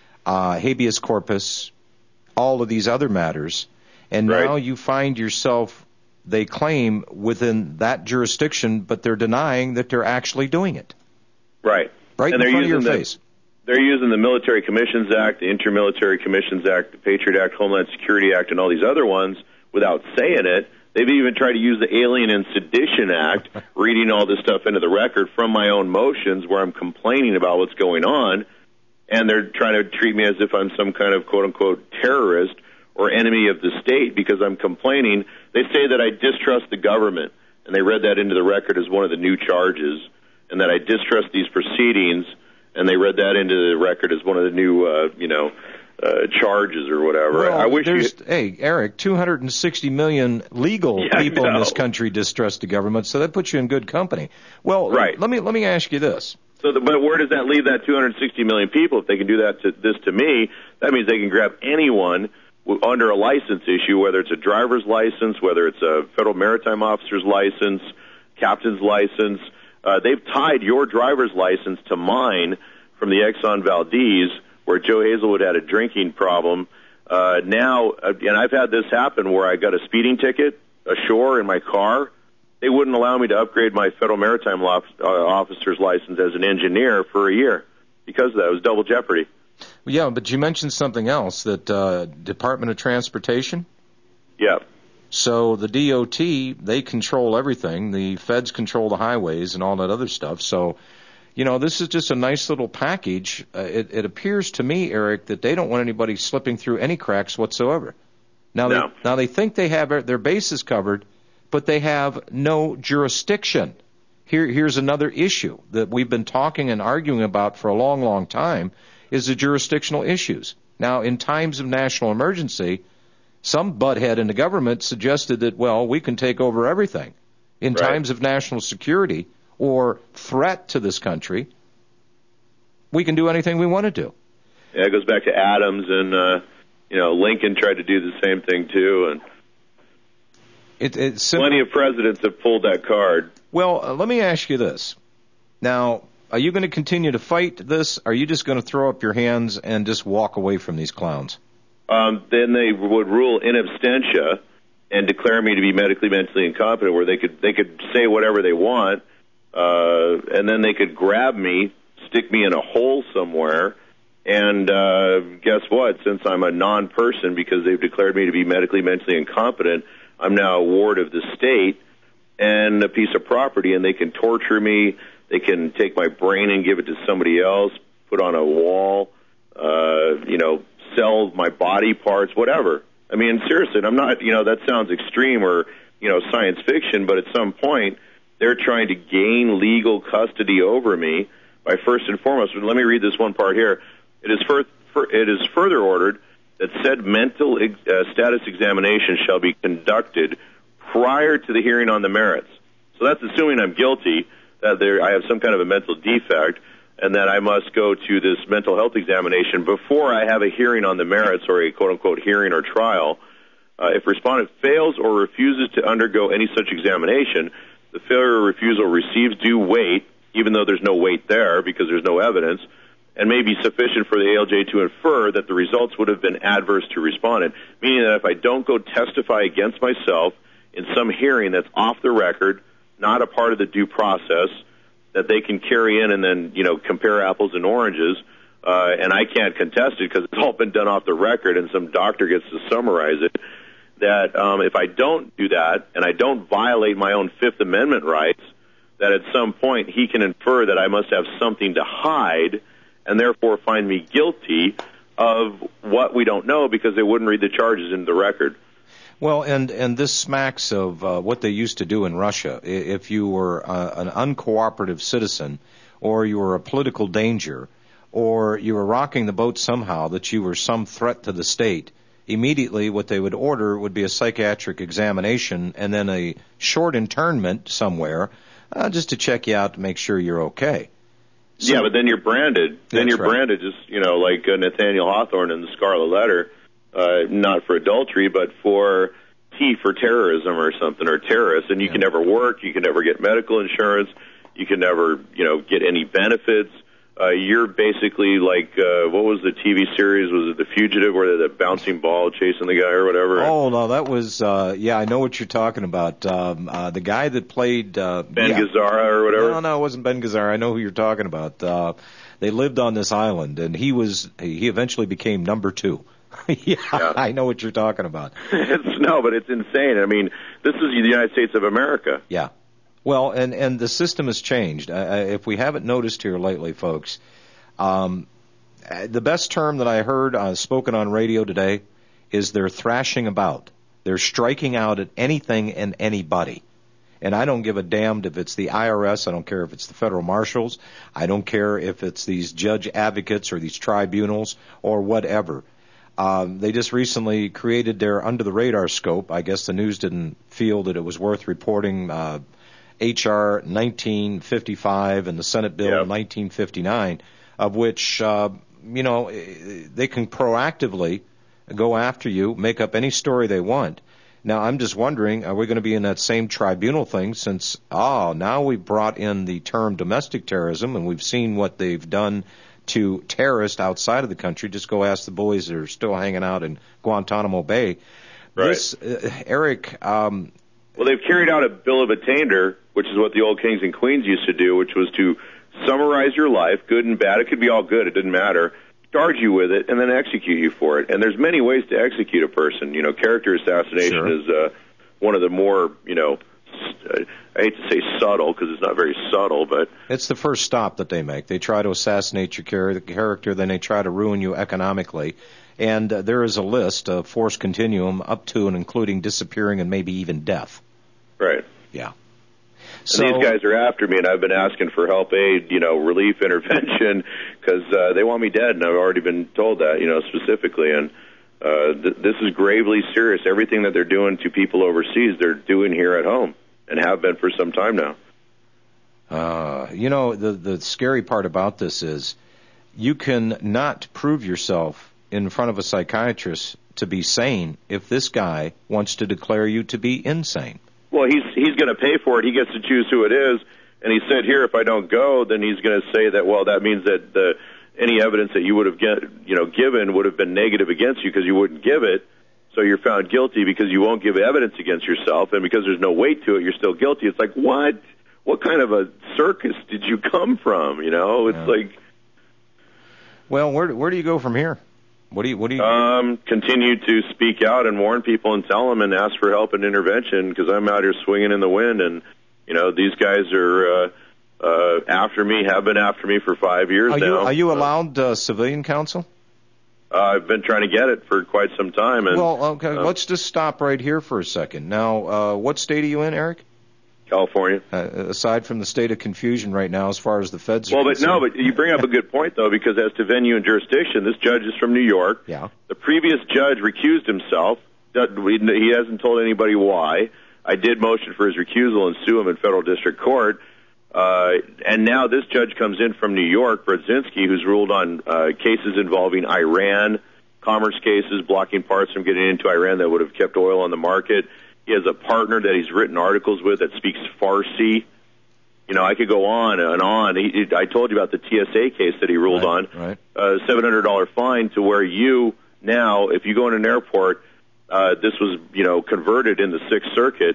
habeas corpus, all of these other matters, and now you find yourself, they claim, within that jurisdiction, but they're denying that they're actually doing it. Right. Right in front of your face. They're using the Military Commissions Act, the Inter-Military Commissions Act, the Patriot Act, Homeland Security Act, and all these other ones without saying it. They've even tried to use the Alien and Sedition Act, reading all this stuff into the record from my own motions where I'm complaining about what's going on, and they're trying to treat me as if I'm some kind of quote-unquote terrorist or enemy of the state because I'm complaining. They say that I distrust the government, and they read that into the record as one of the new charges, and that I distrust these proceedings, and they read that into the record as one of the new, charges or whatever. Well, I wish hey, Eric, 260 million legal people in this country distrust the government, so that puts you in good company. Well, let me ask you this. So, but where does that leave that 260 million people? If they can do that to me, that means they can grab anyone under a license issue, whether it's a driver's license, whether it's a federal maritime officer's license, captain's license. They've tied your driver's license to mine from the Exxon Valdez, where Joe Hazelwood had a drinking problem. Now, and I've had this happen where I got a speeding ticket ashore in my car. They wouldn't allow me to upgrade my federal maritime officer's license as an engineer for a year because of that. It was double jeopardy. Yeah, but you mentioned something else, that Department of Transportation? Yeah. So the DOT, they control everything. The feds control the highways and all that other stuff. So, this is just a nice little package. It appears to me, Eric, that they don't want anybody slipping through any cracks whatsoever. Now they think they have their bases covered, but they have no jurisdiction. Here's another issue that we've been talking and arguing about for a long, long time, is the jurisdictional issues. Now, in times of national emergency, some butthead in the government suggested that, we can take over everything. In times of national security or threat to this country, we can do anything we want to do. Yeah, it goes back to Adams, and Lincoln tried to do the same thing too, and plenty of presidents have pulled that card. Well, let me ask you this. Now, are you going to continue to fight this? Or are you just going to throw up your hands and just walk away from these clowns? Then they would rule in absentia and declare me to be medically, mentally incompetent, where they could say whatever they want, and then they could grab me, stick me in a hole somewhere, and guess what? Since I'm a non-person, because they've declared me to be medically, mentally incompetent, I'm now a ward of the state and a piece of property, and they can torture me. They can take my brain and give it to somebody else, put on a wall, sell my body parts, whatever. I mean, seriously, I'm not, that sounds extreme or, science fiction, but at some point they're trying to gain legal custody over me by first and foremost. Let me read this one part here. It is further ordered that said mental status examination shall be conducted prior to the hearing on the merits. So that's assuming I'm guilty, that I have some kind of a mental defect, and that I must go to this mental health examination before I have a hearing on the merits or a quote-unquote hearing or trial. If respondent fails or refuses to undergo any such examination, the failure or refusal receives due weight, even though there's no weight there because there's no evidence, and may be sufficient for the ALJ to infer that the results would have been adverse to respondent, meaning that if I don't go testify against myself in some hearing that's off the record, not a part of the due process, that they can carry in and then, compare apples and oranges, and I can't contest it because it's all been done off the record and some doctor gets to summarize it, that if I don't do that and I don't violate my own Fifth Amendment rights, that at some point he can infer that I must have something to hide and therefore find me guilty of what we don't know because they wouldn't read the charges into the record. Well, and this smacks of what they used to do in Russia. If you were an uncooperative citizen, or you were a political danger, or you were rocking the boat somehow, that you were some threat to the state, immediately what they would order would be a psychiatric examination and then a short internment somewhere just to check you out to make sure you're okay. So, yeah, but then you're branded. Then you're branded just, like Nathaniel Hawthorne in the Scarlet Letter. Not for adultery, but for terrorism or something, or terrorists, and you can never work, you can never get medical insurance, you can never, get any benefits. You're basically like, what was the TV series? Was it The Fugitive, where the bouncing ball chasing the guy or whatever? Oh, no, that was, I know what you're talking about. The guy that played... Ben Gazzara or whatever? No, it wasn't Ben Gazzara. I know who you're talking about. They lived on this island, and he eventually became number 2. Yeah, I know what you're talking about. But it's insane. I mean, this is the United States of America. Yeah. Well, and the system has changed. If we haven't noticed here lately, folks, the best term that I heard spoken on radio today is they're thrashing about. They're striking out at anything and anybody. And I don't give a damn if it's the IRS. I don't care if it's the federal marshals. I don't care if it's these judge advocates or these tribunals or whatever. They just recently created their under-the-radar scope. I guess the news didn't feel that it was worth reporting H.R. 1955 and the Senate Bill 1959, of which, they can proactively go after you, make up any story they want. Now, I'm just wondering, are we going to be in that same tribunal thing since, now we've brought in the term domestic terrorism, and we've seen what they've done to terrorists outside of the country. Just go ask the boys that are still hanging out in Guantanamo Bay. Right. This, Eric... well, they've carried out a bill of attainder, which is what the old kings and queens used to do, which was to summarize your life, good and bad. It could be all good. It didn't matter. Charge you with it, and then execute you for it. And there's many ways to execute a person. Character assassination is one of the more, I hate to say subtle because it's not very subtle, but... It's the first stop that they make. They try to assassinate your character, then they try to ruin you economically. And there is a list, a force continuum, up to and including disappearing and maybe even death. Right. Yeah. So, and these guys are after me, and I've been asking for help aid, relief, intervention, because they want me dead, and I've already been told that, specifically. And this is gravely serious. Everything that they're doing to people overseas, they're doing here at home, and have been for some time now. The scary part about this is you can not prove yourself in front of a psychiatrist to be sane if this guy wants to declare you to be insane. Well, he's going to pay for it. He gets to choose who it is. And he said here, if I don't go, then he's going to say that, well, that means that any evidence that you would have given would have been negative against you because you wouldn't give it. So you're found guilty because you won't give evidence against yourself. And because there's no weight to it, you're still guilty. It's like, what? What kind of a circus did you come from? It's like... Well, where do you go from here? What do you continue to speak out and warn people and tell them and ask for help and intervention because I'm out here swinging in the wind and these guys are after me, have been after me for 5 years now. Are you allowed civilian counsel? I've been trying to get it for quite some time. And, okay, let's just stop right here for a second. Now, what state are you in, Eric? California. Aside from the state of confusion right now as far as the feds are concerned. But you bring up a good point, though, because as to venue and jurisdiction, this judge is from New York. Yeah. The previous judge recused himself. He hasn't told anybody why. I did motion for his recusal and sue him in federal district court. And now this judge comes in from New York, Brzezinski, who's ruled on cases involving Iran, commerce cases, blocking parts from getting into Iran that would have kept oil on the market. He has a partner that he's written articles with that speaks Farsi. I could go on and on. I told you about the TSA case that he ruled on. Right. $700 fine to where you now, if you go in an airport, this was, converted in the Sixth Circuit.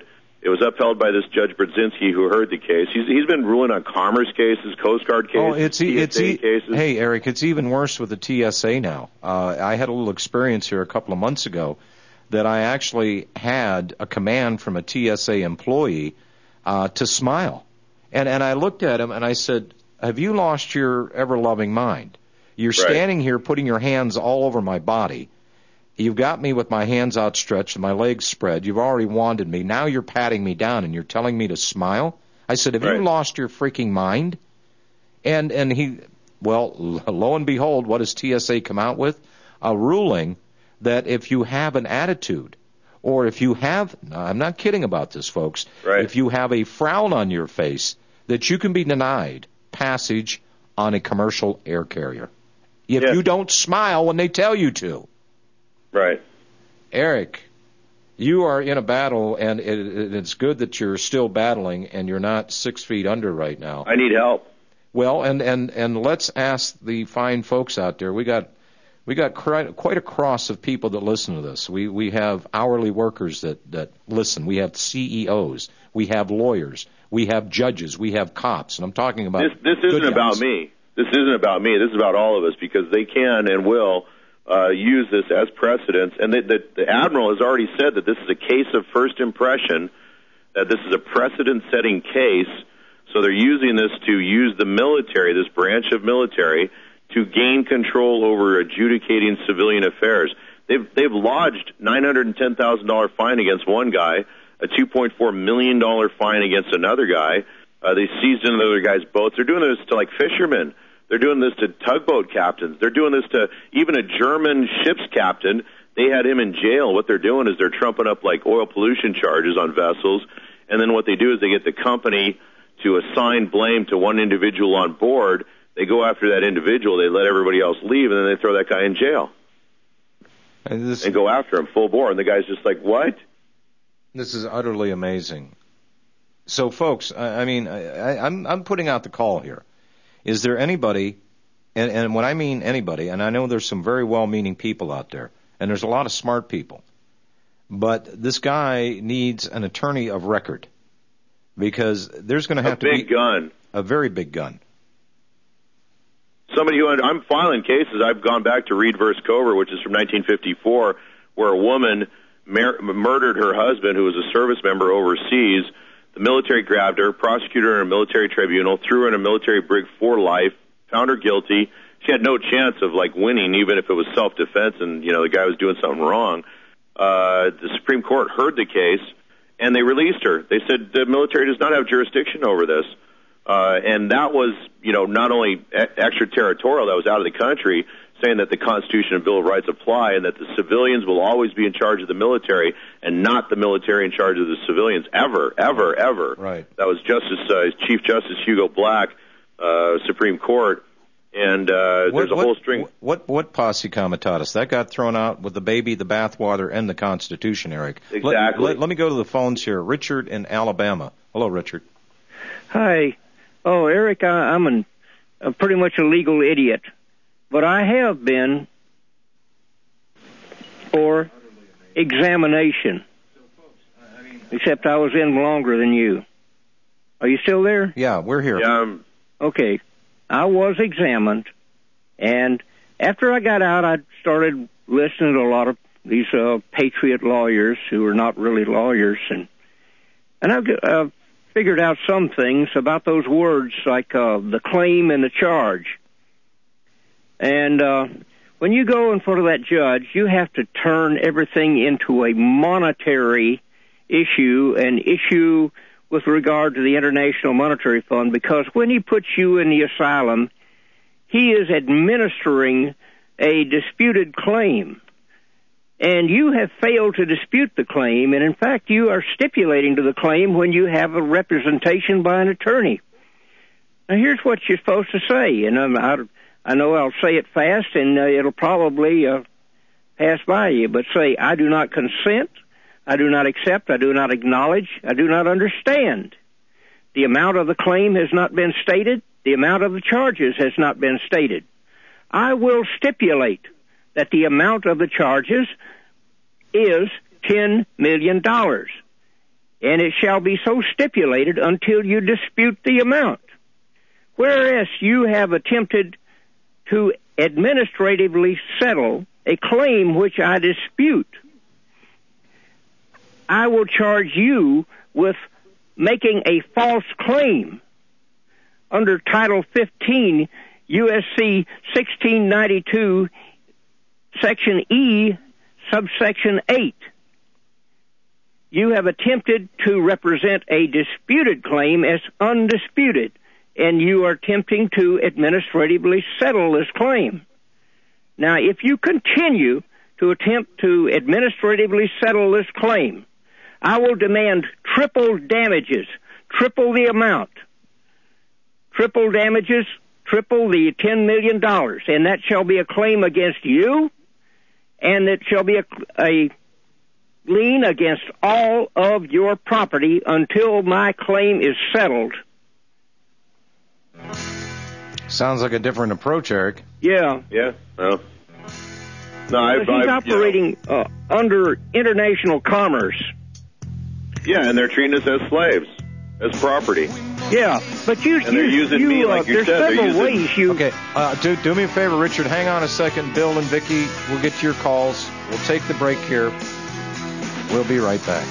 It was upheld by this Judge Brzezinski who heard the case. He's been ruling on commerce cases, Coast Guard cases, TSA cases. Hey, Eric, it's even worse with the TSA now. I had a little experience here a couple of months ago that I actually had a command from a TSA employee to smile. And I looked at him and I said, have you lost your ever-loving mind? You're standing here putting your hands all over my body. You've got me with my hands outstretched and my legs spread. You've already wanded me. Now you're patting me down and you're telling me to smile? I said, have you lost your freaking mind? And he, well, lo and behold, what does TSA come out with? A ruling that if you have an attitude, or if you have, I'm not kidding about this, folks, if you have a frown on your face, that you can be denied passage on a commercial air carrier. If you don't smile when they tell you to. Right. Eric, you are in a battle, and it's good that you're still battling and you're not 6 feet under right now. I need help. Well, and let's ask the fine folks out there. We got quite a cross of people that listen to this. We have hourly workers that listen. We have CEOs. We have lawyers. We have judges. We have cops. And I'm talking about this isn't about me. This isn't about me. This is about all of us, because they can and will use this as precedents. And the Admiral has already said that this is a case of first impression, that this is a precedent-setting case. So they're using this to use the military, this branch of military, to gain control over adjudicating civilian affairs. They've lodged $910,000 fine against one guy, a $2.4 million fine against another guy. They seized another guy's boats. They're doing this to, like, fishermen. They're doing this to tugboat captains. They're doing this to even a German ship's captain. They had him in jail. What they're doing is they're trumping up, like, oil pollution charges on vessels, and then what they do is they get the company to assign blame to one individual on board. They go after that individual. They let everybody else leave, and then they throw that guy in jail and go after him full bore. And the guy's just like, what? This is utterly amazing. So, folks, I'm putting out the call here. Is there anybody, and when I mean anybody, and I know there's some very well-meaning people out there, and there's a lot of smart people, but this guy needs an attorney of record, because there's going to have to be a very big gun. Somebody who I'm filing cases. I've gone back to Reed versus Cover, which is from 1954, where a woman murdered her husband, who was a service member overseas. The military grabbed her, prosecuted her in a military tribunal, threw her in a military brig for life, found her guilty. She had no chance of, like, winning, even if it was self-defense and, the guy was doing something wrong. The Supreme Court heard the case, and they released her. They said the military does not have jurisdiction over this. And that was, not only extraterritorial, that was out of the country, saying that the Constitution and Bill of Rights apply and that the civilians will always be in charge of the military and not the military in charge of the civilians, ever, ever, ever. Right. That was Chief Justice Hugo Black, Supreme Court. And there's a whole string. What posse comitatus? That got thrown out with the baby, the bathwater, and the Constitution, Eric. Exactly. Let me go to the phones here. Richard in Alabama. Hello, Richard. Hi. Oh, Eric, I'm pretty much a legal idiot. But I have been for examination, except I was in longer than you. Are you still there? Yeah, we're here. Yeah. Okay. I was examined, and after I got out, I started listening to a lot of these patriot lawyers who are not really lawyers, and I figured out some things about those words like the claim and the charge. And when you go in front of that judge, you have to turn everything into a monetary issue, an issue with regard to the International Monetary Fund, because when he puts you in the asylum, he is administering a disputed claim. And you have failed to dispute the claim, and in fact, you are stipulating to the claim when you have a representation by an attorney. Now, here's what you're supposed to say, and I know I'll say it fast, and it'll probably pass by you, but say, I do not consent, I do not accept, I do not acknowledge, I do not understand. The amount of the claim has not been stated, the amount of the charges has not been stated. I will stipulate that the amount of the charges is $10 million. and it shall be so stipulated until you dispute the amount. Whereas you have attempted to administratively settle a claim which I dispute, I will charge you with making a false claim under Title 15 USC 1692 Section E, subsection 8. You have attempted to represent a disputed claim as undisputed, and you are attempting to administratively settle this claim. Now, if you continue to attempt to administratively settle this claim, I will demand triple damages, triple the amount, triple damages, triple the $10 million, and that shall be a claim against you, and it shall be a lien against all of your property until my claim is settled. Sounds like a different approach, Eric. Yeah. Yeah. Well, no, he's operating under international commerce. Yeah, and they're treating us as slaves, as property. Yeah, but they're using me like you there's said. Several ways you. Okay, do me a favor, Richard. Hang on a second. Bill and Vicki, we'll get to your calls. We'll take the break here. We'll be right back.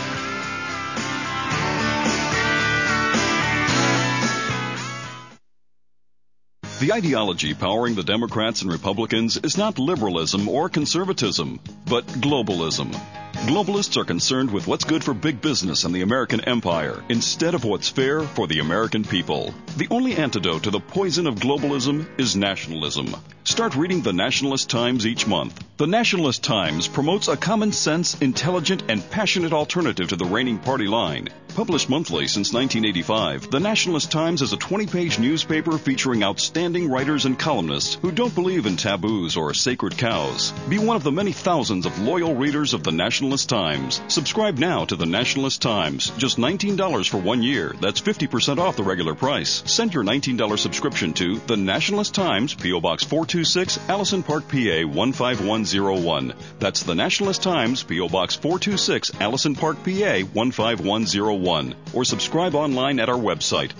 The ideology powering the Democrats and Republicans is not liberalism or conservatism, but globalism. Globalists are concerned with what's good for big business and the American empire instead of what's fair for the American people. The only antidote to the poison of globalism is nationalism. Start reading the Nationalist Times each month. The Nationalist Times promotes a common sense, intelligent, and passionate alternative to the reigning party line. Published monthly since 1985, the Nationalist Times is a 20-page newspaper featuring outstanding writers and columnists who don't believe in taboos or sacred cows. Be one of the many thousands of loyal readers of the Nationalist Times. Subscribe now to the Nationalist Times. Just $19 for 1 year. That's 50% off the regular price. Send your $19 subscription to the Nationalist Times, P.O. Box 426, Allison Park, PA 15101. That's the Nationalist Times, P.O. Box 426, Allison Park, PA 15101. Or subscribe online at our website,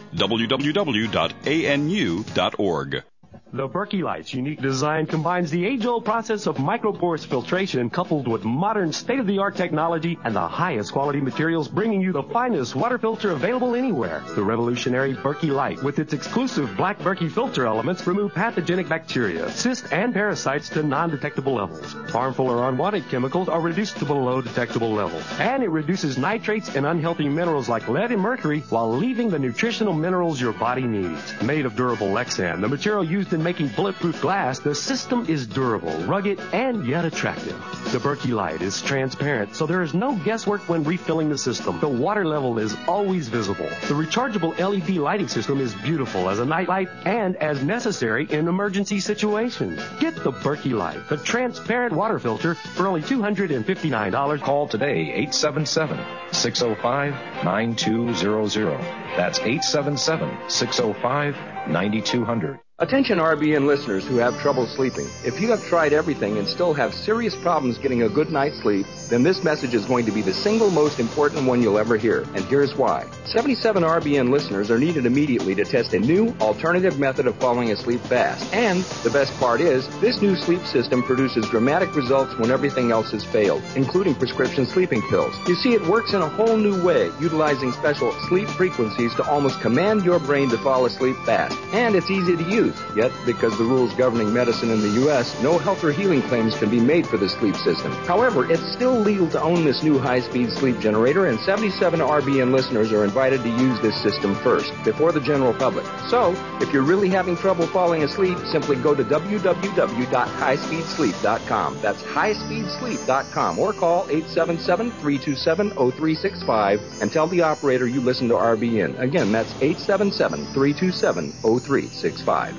www.anu.org. The Berkey Light's unique design combines the age-old process of microporous filtration coupled with modern state-of-the-art technology and the highest quality materials, bringing you the finest water filter available anywhere. The revolutionary Berkey Light, with its exclusive black Berkey filter elements, remove pathogenic bacteria, cysts, and parasites to non-detectable levels. Harmful or unwanted chemicals are reduced to below detectable levels. And it reduces nitrates and unhealthy minerals like lead and mercury while leaving the nutritional minerals your body needs. Made of durable Lexan, the material used in making bulletproof glass, the system is durable, rugged, and yet attractive. The Berkey Light is transparent, so there is no guesswork when refilling the system. The water level is always visible. The rechargeable LED lighting system is beautiful as a night light and as necessary in emergency situations. Get the Berkey Light, the transparent water filter, for only $259. Call today, 877-605-9200. That's 877-605-9200. Attention RBN listeners who have trouble sleeping. If you have tried everything and still have serious problems getting a good night's sleep, then this message is going to be the single most important one you'll ever hear. And here's why. 77 RBN listeners are needed immediately to test a new alternative method of falling asleep fast. And the best part is, this new sleep system produces dramatic results when everything else has failed, including prescription sleeping pills. You see, it works in a whole new way, utilizing special sleep frequencies to almost command your brain to fall asleep fast. And it's easy to use. Yet, because the rules governing medicine in the U.S., no health or healing claims can be made for this sleep system. However, it's still legal to own this new high-speed sleep generator, and 77 RBN listeners are invited to use this system first, before the general public. So, if you're really having trouble falling asleep, simply go to www.highspeedsleep.com. That's highspeedsleep.com, or call 877-327-0365 and tell the operator you listen to RBN. Again, that's 877-327-0365.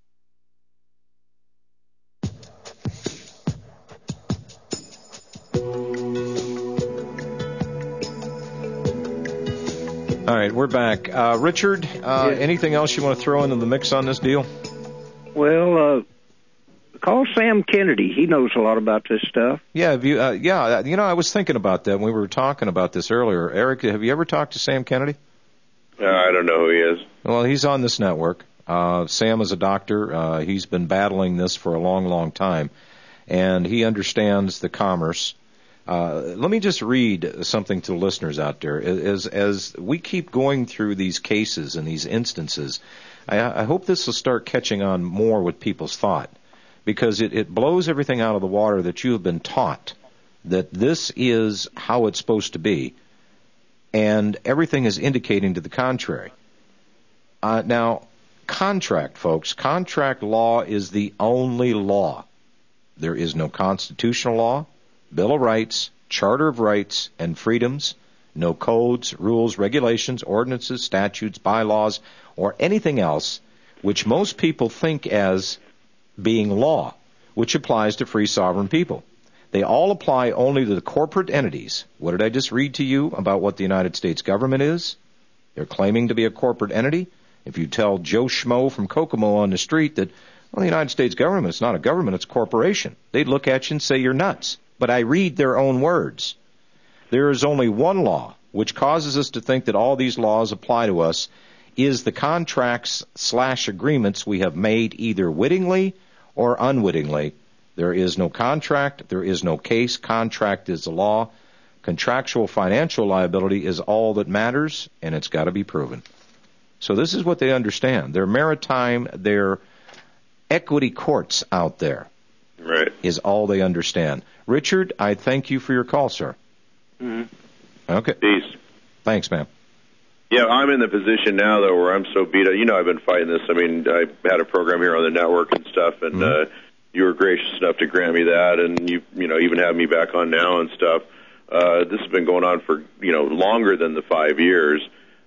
All right, we're back. Richard, anything else you want to throw into the mix on this deal? Well, Call Sam Kennedy. He knows a lot about this stuff. Yeah, I was thinking about that when we were talking about this earlier. Eric, have you ever talked to Sam Kennedy? I don't know who he is. Well, he's on this network. Sam is a doctor. He's been battling this for a long, long time, and he understands the commerce. Let me just read something to the listeners out there. As we keep going through these cases and these instances, I hope this will start catching on more with people's thought, because it blows everything out of the water that you have been taught that this is how it's supposed to be, and everything is indicating to the contrary. Now, contract, folks, contract law is the only law. There is no constitutional law, Bill of Rights, Charter of Rights and Freedoms, no codes, rules, regulations, ordinances, statutes, bylaws, or anything else which most people think as being law, which applies to free sovereign people. They all apply only to the corporate entities. What did I just read to you about what the United States government is? They're claiming to be a corporate entity. If you tell Joe Schmo from Kokomo on the street that, well, the United States government is not a government, it's a corporation, they'd look at you and say you're nuts. But I read their own words. There is only one law which causes us to think that all these laws apply to us, is the contracts/agreements we have made either wittingly or unwittingly. There is no contract. There is no case. Contract is the law. Contractual financial liability is all that matters, and it's got to be proven. So this is what they understand. Their maritime, their equity courts out there is all they understand. Richard, I thank you for your call, sir. Mm-hmm. Okay. Peace. Thanks, ma'am. Yeah, I'm in the position now, though, where I'm so beat up. You know, I've been fighting this. I mean, I had a program here on the network and stuff, and you were gracious enough to grant me that, and you know, even have me back on now and stuff. This has been going on for, longer than the 5 years,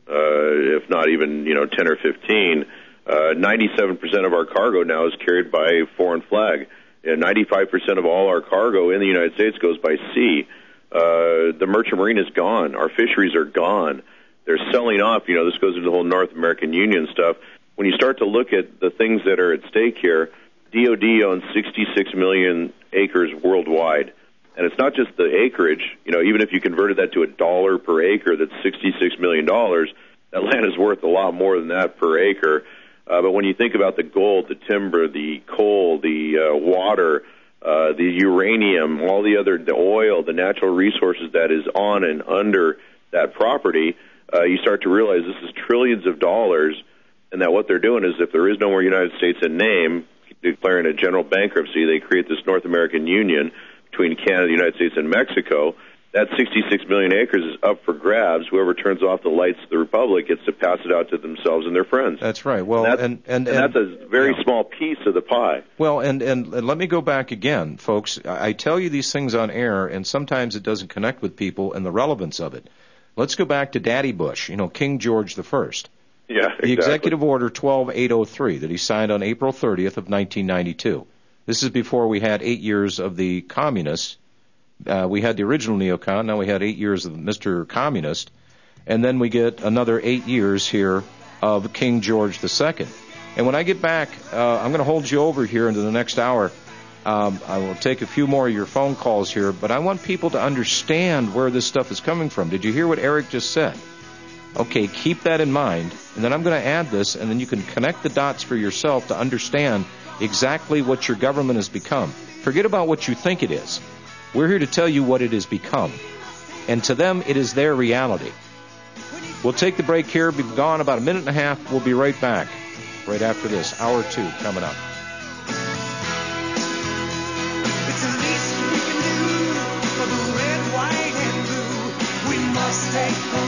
if not even, 10 or 15. 97% of our cargo now is carried by foreign flag. And 95% of all our cargo in the United States goes by sea. The merchant marine is gone. Our fisheries are gone. They're selling off. This goes into the whole North American Union stuff. When you start to look at the things that are at stake here, DOD owns 66 million acres worldwide. And it's not just the acreage. Even if you converted that to $1 per acre, that's $66 million. That land is worth a lot more than that per acre. But when you think about the gold, the timber, the coal, the water, the uranium, all the oil, the natural resources that is on and under that property, you start to realize this is trillions of dollars, and that what they're doing is, if there is no more United States in name, declaring a general bankruptcy, they create this North American Union between Canada, the United States, and Mexico. That 66 million acres is up for grabs. Whoever turns off the lights of the Republic gets to pass it out to themselves and their friends. That's right. Well, and that's a very small piece of the pie. Well, and let me go back again, folks. I tell you these things on air, and sometimes it doesn't connect with people and the relevance of it. Let's go back to Daddy Bush, King George I. Yeah, exactly. The Executive Order 12803 that he signed on April 30th of 1992. This is before we had 8 years of the communists. We had the original neocon. Now we had 8 years of Mr. Communist. And then we get another 8 years here of King George II. And when I get back, I'm going to hold you over here into the next hour. I will take a few more of your phone calls here, but I want people to understand where this stuff is coming from. Did you hear what Eric just said? Okay, keep that in mind. And then I'm going to add this, and then you can connect the dots for yourself to understand exactly what your government has become. Forget about what you think it is. We're here to tell you what it has become. And to them, it is their reality. We'll take the break here. Be gone about a minute and a half. We'll be right back right after this. Hour 2 coming up. It's the least we can do for the red, white, and blue. We must take